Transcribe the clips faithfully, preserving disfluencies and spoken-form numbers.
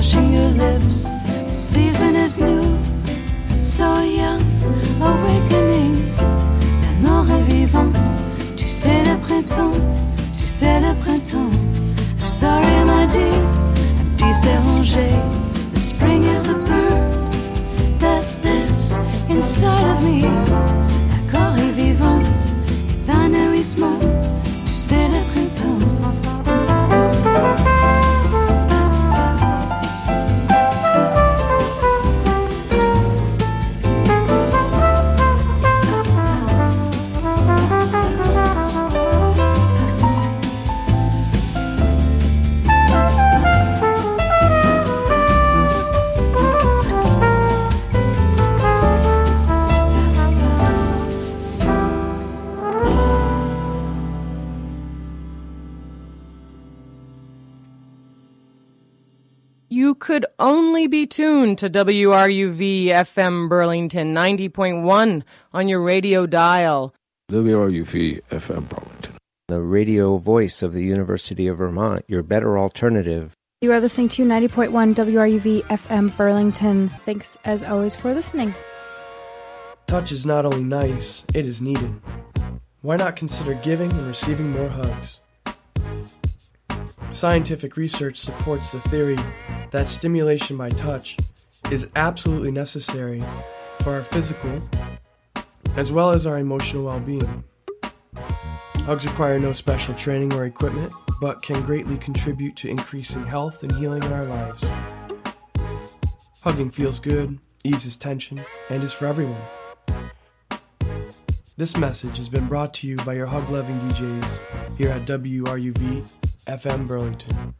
washing your lips. The season is new, so young, awakening. La mort est vivante, tu sais le printemps, tu sais le printemps. I'm sorry my dear, empty c'est rangé. The spring is a bird that lives inside of me. La corps est vivante, épanouissement, tu sais le printemps. You could only be tuned to W R U V F M Burlington ninety point one on your radio dial. W R U V F M Burlington, the radio voice of the University of Vermont, your better alternative. You are listening to ninety point one W R U V F M Burlington. Thanks as always for listening. Touch is not only nice, it is needed. Why not consider giving and receiving more hugs? Scientific research supports the theory that stimulation by touch is absolutely necessary for our physical as well as our emotional well-being. Hugs require no special training or equipment, but can greatly contribute to increasing health and healing in our lives. Hugging feels good, eases tension, and is for everyone. This message has been brought to you by your hug-loving D Js here at W R U V F M Burlington.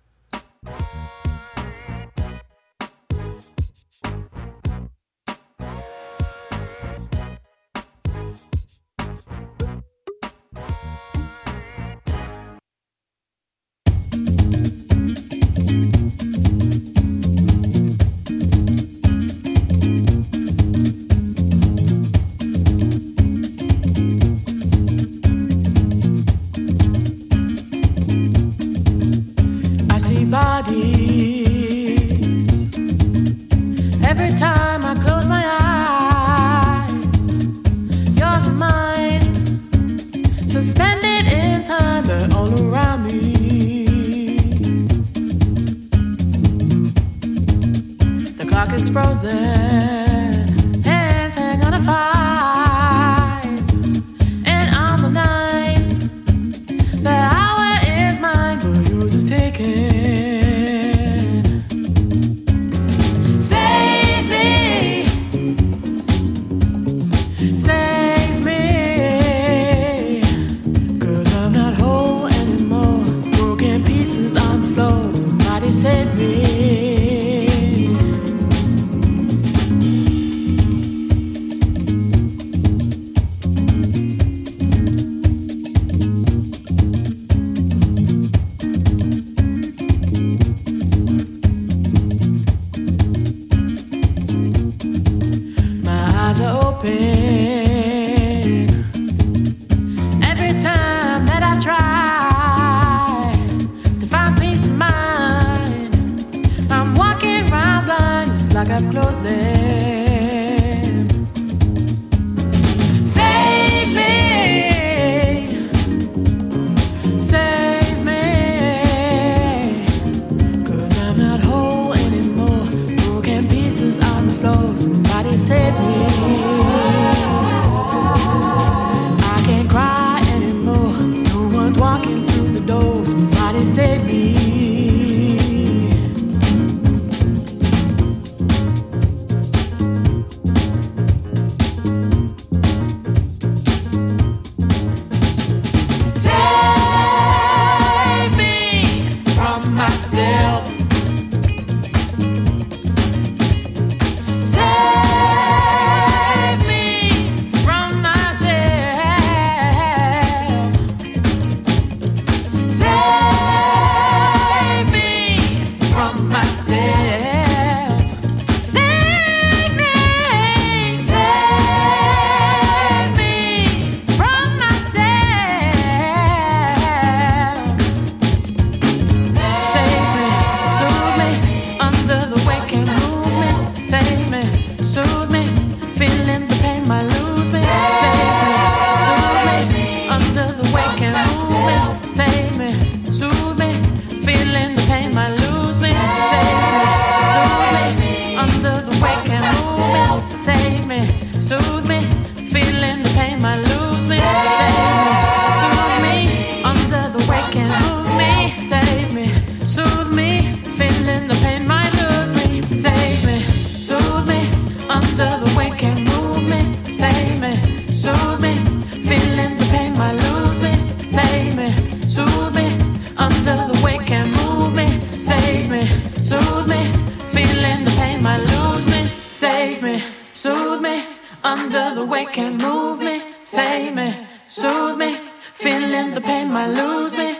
me, soothe me, feeling the pain might lose me. Save me, soothe me, under the weight can't move me. Save me, soothe me, feeling the pain might lose me.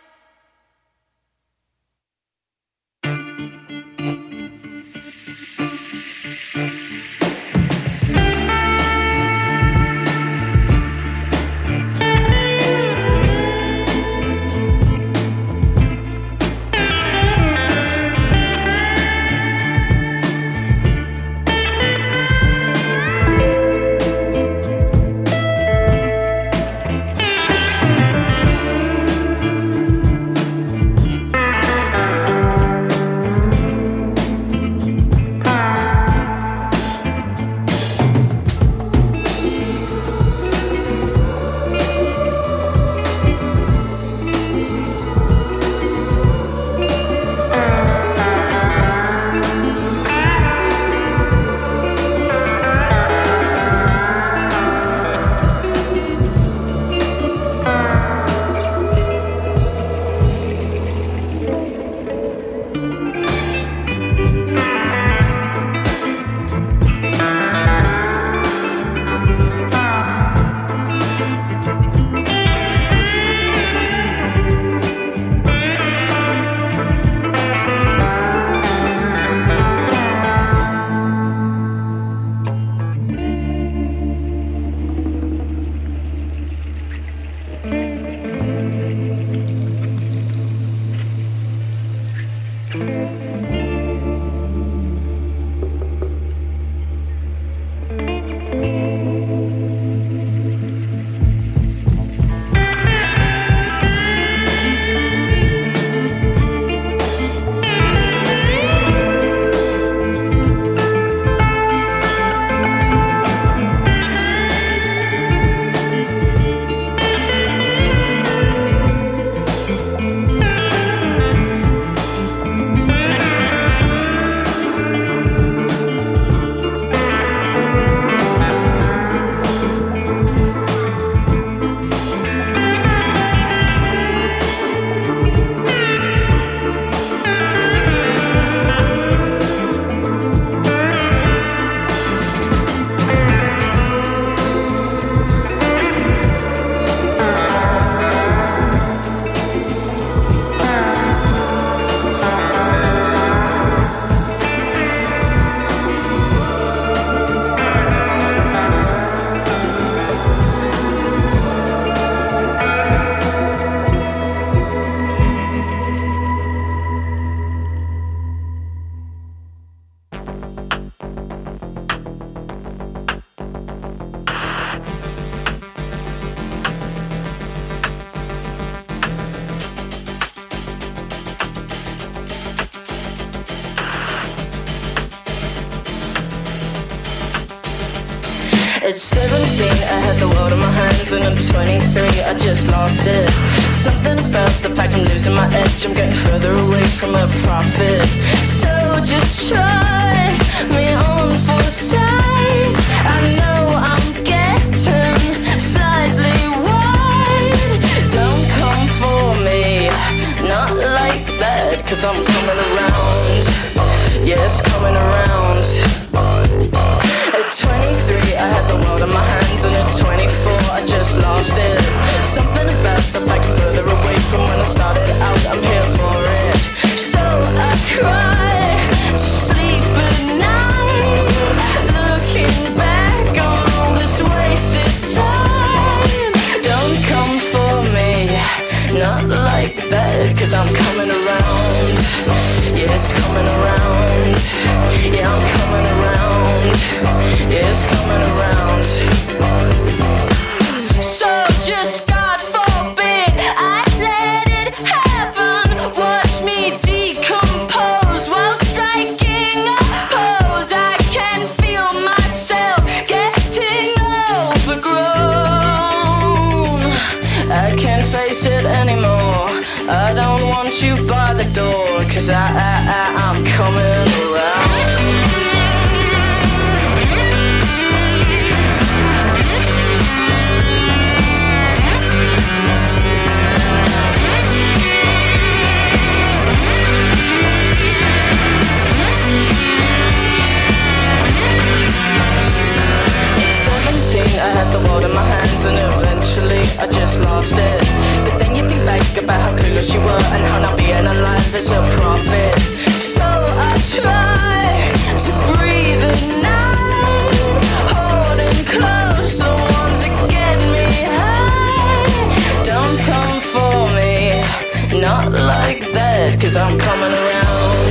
It's seventeen, I had the world in my hands, and I'm twenty-three, I just lost it. Something about the fact I'm losing my edge, I'm getting further away from a profit. So just try me on for size. I know I'm getting slightly wide. Don't come for me, not like that, cause I'm coming around. Yes, coming around. At twenty-three, I had the world in my hands, and at twenty-four, I just lost it. Something about the fact I'm further away from when I started out, I'm here for it. So I cry to sleep at night, looking back on all this wasted time. Don't come for me, not like that, cause I'm coming around. Yes, coming around. Yeah, I'm coming around. Yes, coming around. So just God forbid I let it happen. Watch me decompose while striking a pose. I can feel myself getting overgrown. I can't face it anymore. I don't want you by the door, cause I, I, I, I'm coming around.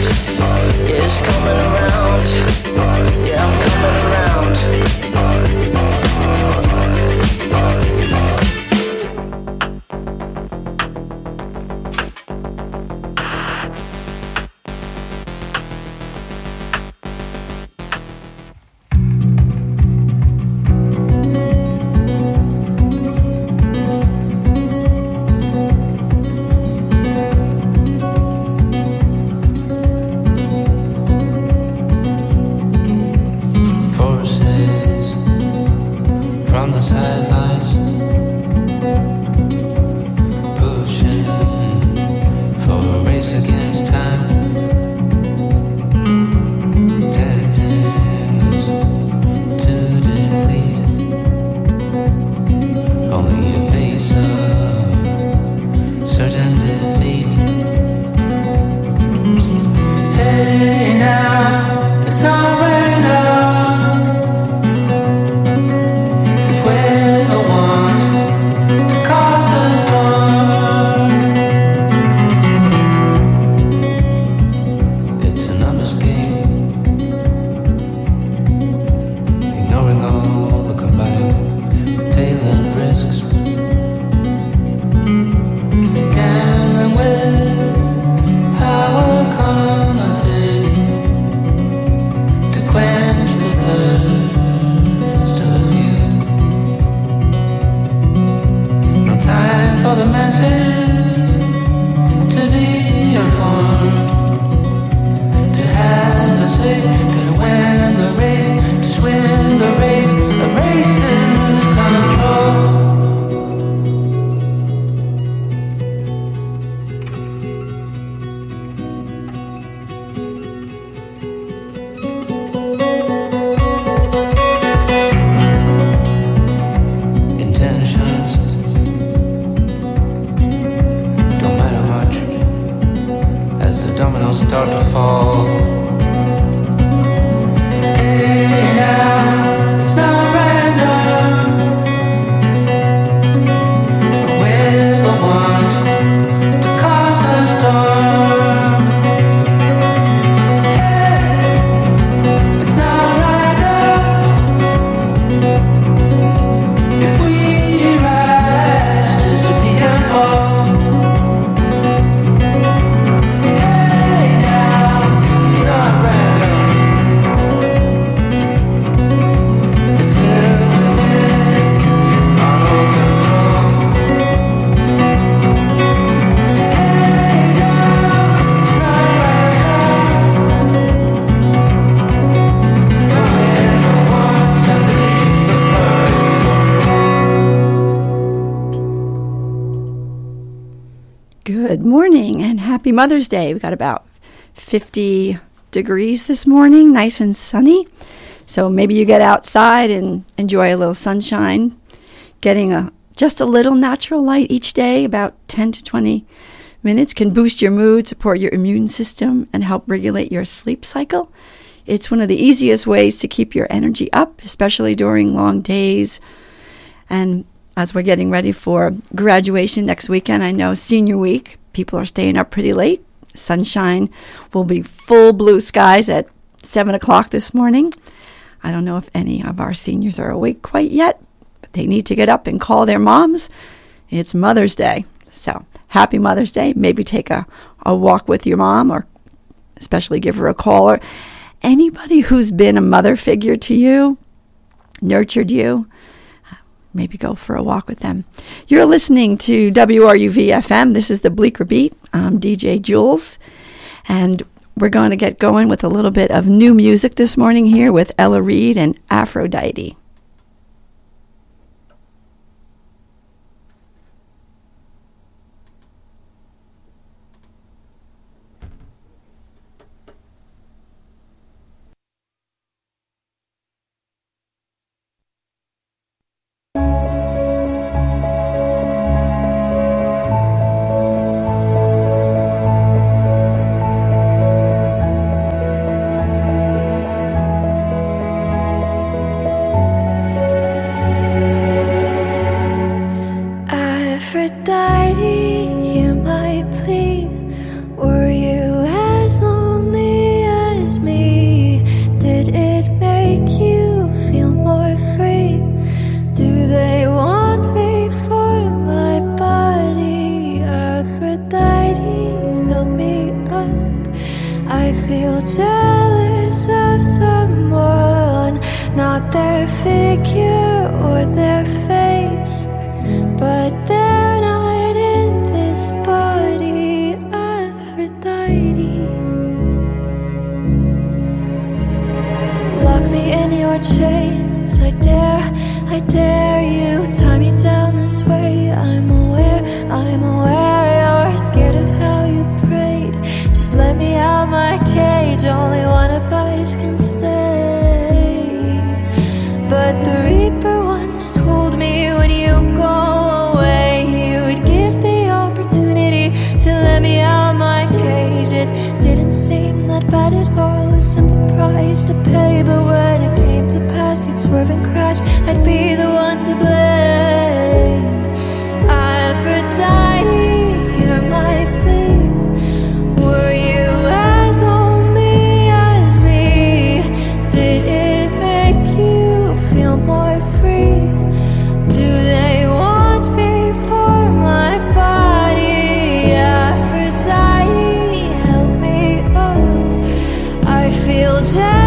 Yeah, it's coming around. Yeah, I'm coming around. Happy Mother's Day. We got about fifty degrees this morning, nice and sunny. So maybe you get outside and enjoy a little sunshine, getting a just a little natural light each day, about ten to twenty minutes, can boost your mood, support your immune system, and help regulate your sleep cycle. It's one of the easiest ways to keep your energy up, especially during long days. And as we're getting ready for graduation next weekend, I know senior week, people are staying up pretty late. Sunshine will be full blue skies at seven o'clock this morning. I don't know if any of our seniors are awake quite yet, but they need to get up and call their moms. It's Mother's Day. So happy Mother's Day. Maybe take a, a walk with your mom, or especially give her a call. Or anybody who's been a mother figure to you, nurtured you, maybe go for a walk with them. You're listening to W R U V F M. This is the Bleecker Beat. I'm D J Jules. And we're going to get going with a little bit of new music this morning here with Ella Reed and Aphrodite. I feel jealous of someone, not their figure or their face, but they're not in this body. Aphrodite, lock me in your chains. I dare, I dare you. Tie me down this way. I'm aware, I'm aware you're scared of how you prayed. Just let me out my cage. Only one of us can stay. But the Reaper once told me when you go away, he would give the opportunity to let me out my cage. It didn't seem that bad at all, a simple price to pay. But when it came to pass, you'd swerve and crash. I'd be the one to blame. Aphrodite, hear my plea. Were you as lonely as me? Did it make you feel more free? Do they want me for my body? Aphrodite, help me up. I feel jealous